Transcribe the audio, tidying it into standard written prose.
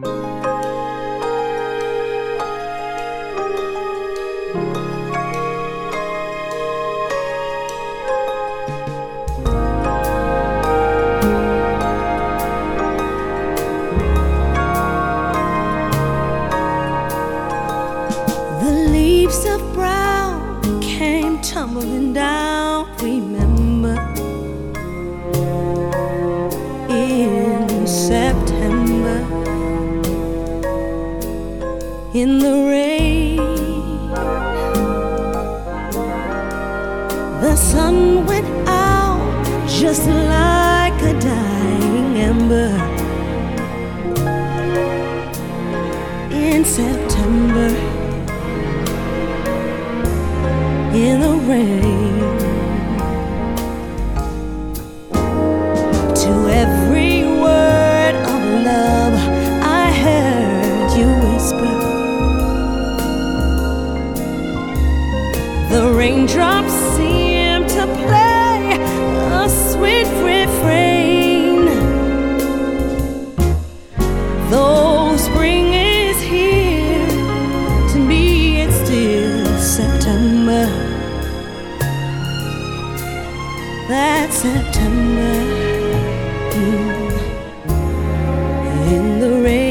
Of brown came tumbling down, remember, in September, in the rain. The sun went out just like a dying ember in September, in the rain. To every word of love I heard you whisper, the raindrops seemed to play a sweet refrain. Though spring is here, to me it's still September. That September in the rain.